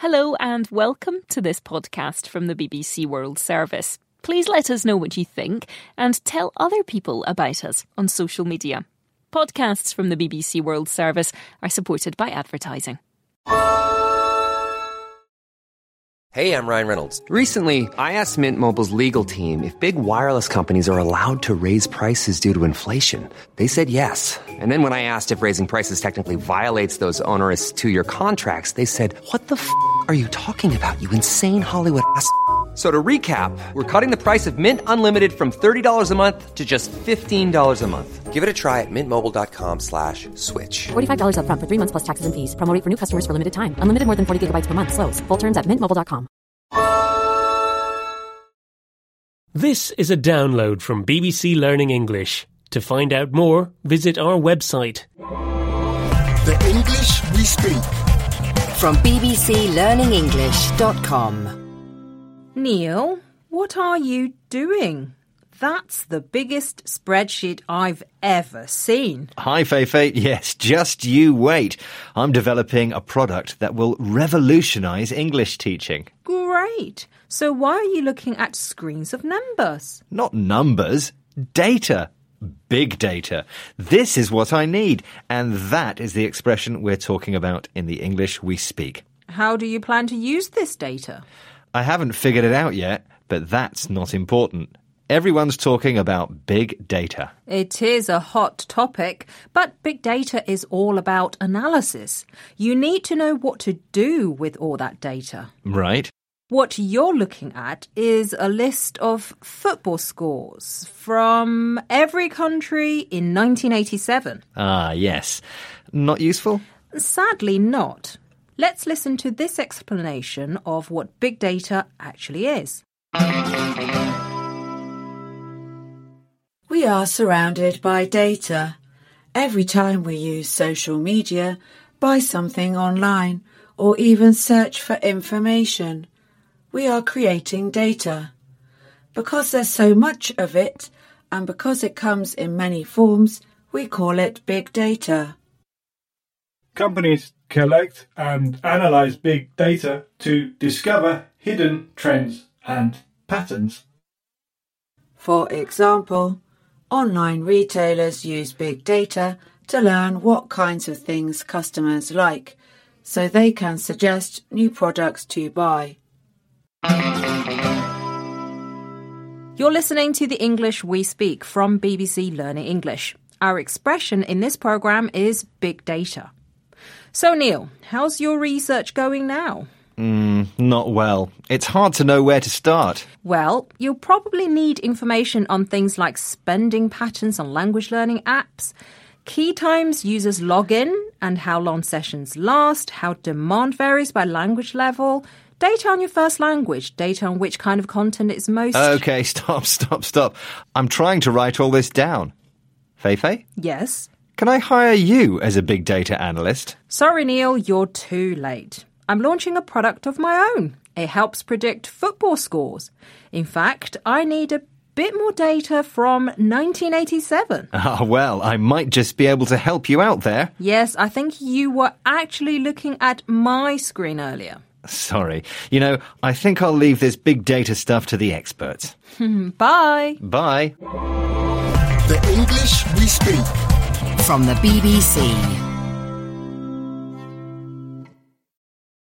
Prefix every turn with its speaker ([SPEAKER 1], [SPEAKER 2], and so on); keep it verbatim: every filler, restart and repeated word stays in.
[SPEAKER 1] Hello and welcome to this podcast from the B B C World Service. Please let us know what you think and tell other people about us on social media. Podcasts from the B B C World Service are supported by advertising.
[SPEAKER 2] Hey, I'm Ryan Reynolds.
[SPEAKER 3] Recently, I asked Mint Mobile's legal team if big wireless companies are allowed to raise prices due to inflation. They said yes. And then when I asked if raising prices technically violates those onerous two-year contracts, they said, what the f*** are you talking about, you insane Hollywood ass f- So to recap, we're cutting the price of Mint Unlimited from thirty dollars a month to just fifteen dollars a month.
[SPEAKER 2] Give it a try at mintmobile.com slash switch.
[SPEAKER 4] forty-five dollars up front for three months plus taxes and fees. Promo rate for new customers for limited time. Unlimited more than forty gigabytes per month. Slows full terms at mint mobile dot com.
[SPEAKER 5] This is a download from B B C Learning English. To find out more, visit our website.
[SPEAKER 6] The English we speak.
[SPEAKER 7] From b b c learning english dot com.
[SPEAKER 8] Neil, what are you doing? That's the biggest spreadsheet I've ever seen.
[SPEAKER 9] Hi, Feifei. Yes, just you wait. I'm developing a product that will revolutionise English teaching.
[SPEAKER 8] Great. So why are you looking at screens of numbers?
[SPEAKER 9] Not numbers, data. Big data. This is what I need. And that is the expression we're talking about in the English we speak.
[SPEAKER 8] How do you plan to use this data?
[SPEAKER 9] I haven't figured it out yet, but that's not important. Everyone's talking about big data.
[SPEAKER 8] It is a hot topic, but big data is all about analysis. You need to know what to do with all that data.
[SPEAKER 9] Right.
[SPEAKER 8] What you're looking at is a list of football scores from every country in nineteen eighty-seven.
[SPEAKER 9] Ah, yes. Not useful?
[SPEAKER 8] Sadly not. Let's listen to this explanation of what big data actually is.
[SPEAKER 10] We are surrounded by data. Every time we use social media, buy something online, or even search for information, we are creating data. Because there's so much of it, and because it comes in many forms, we call it big data.
[SPEAKER 11] Companies collect and analyze big data to discover hidden trends and patterns.
[SPEAKER 10] For example, online retailers use big data to learn what kinds of things customers like, so they can suggest new products to buy.
[SPEAKER 8] You're listening to the English we speak from B B C Learning English. Our expression in this programme is big data. So, Neil, how's your research going now?
[SPEAKER 9] Mm, not well. It's hard to know where to start.
[SPEAKER 8] Well, you'll probably need information on things like spending patterns on language learning apps, key times users log in and how long sessions last, how demand varies by language level, data on your first language, data on which kind of content is most...
[SPEAKER 9] OK, stop, stop, stop. I'm trying to write all this down. Feifei?
[SPEAKER 8] Yes?
[SPEAKER 9] Can I hire you as a big data analyst?
[SPEAKER 8] Sorry, Neil, you're too late. I'm launching a product of my own. It helps predict football scores. In fact, I need a bit more data from nineteen eighty-seven.
[SPEAKER 9] Ah, well, I might just be able to help you out there.
[SPEAKER 8] Yes, I think you were actually looking at my screen earlier.
[SPEAKER 9] Sorry. You know, I think I'll leave this big data stuff to the experts.
[SPEAKER 8] Bye.
[SPEAKER 9] Bye.
[SPEAKER 6] The English we speak.
[SPEAKER 7] From the B B C.